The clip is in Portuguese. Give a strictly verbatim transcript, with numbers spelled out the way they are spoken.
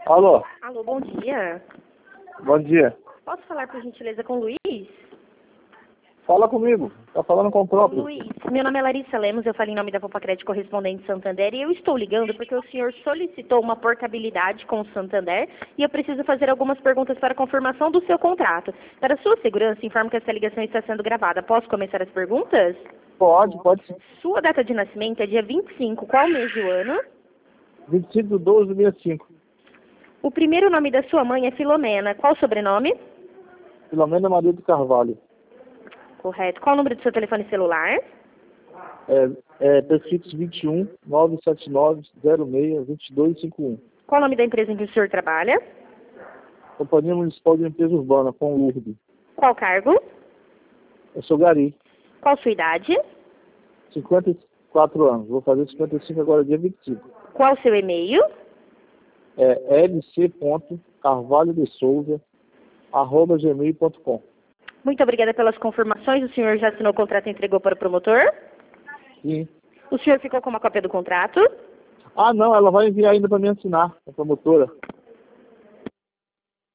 Alô, Alô, bom dia. bom dia. Posso falar, por gentileza, com o Luiz? Fala comigo, tá falando com o próprio. Luiz, meu nome é Larissa Lemos, eu falo em nome da Popacred Correspondente Santander e eu estou ligando porque o senhor solicitou uma portabilidade com o Santander e eu preciso fazer algumas perguntas para confirmação do seu contrato. Para sua segurança, informo que essa ligação está sendo gravada. Posso começar as perguntas? Pode, pode sim. Sua data de nascimento é dia vinte e cinco, qual mês do ano? vinte e cinco de doze de sessenta e cinco. O primeiro nome da sua mãe é Filomena, qual o sobrenome? Filomena Maria de Carvalho. Correto. Qual o número do seu telefone celular? É, é prefixo vinte e um, nove sete nove, zero seis, vinte e dois cinquenta e um. Qual o nome da empresa em que o senhor trabalha? Companhia Municipal de Limpeza Urbana, com Lourdes. Qual cargo? Eu sou Gari, Qual sua idade? cinquenta e quatro anos. Vou fazer cinquenta e cinco agora, dia vinte e cinco. Qual o seu e-mail? É lc.carvalhodesouza, arroba gmail ponto com. Muito obrigada pelas confirmações. O senhor já assinou o contrato e entregou para o promotor? Sim. O senhor ficou com uma cópia do contrato? Ah, não, ela vai enviar ainda para mim assinar, a promotora.